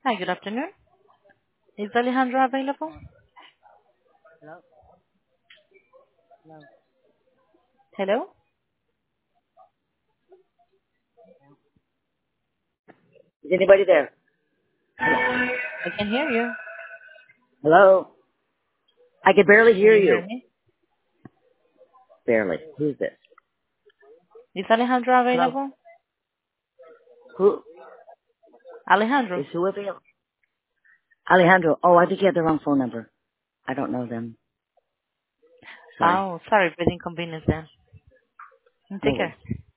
Hi, good afternoon. Is Alejandro available? Hello? Hello? Hello? Is anybody there? I can hear you. Hello? I can barely Can hear you hear you. me? Barely. Who's this? Is Alejandro Hello? available? Who? Alejandro. Is who available? Alejandro. Oh, I think you have the wrong phone number. I don't know them. Sorry. Oh, sorry for the inconvenience then. No Take worries. care.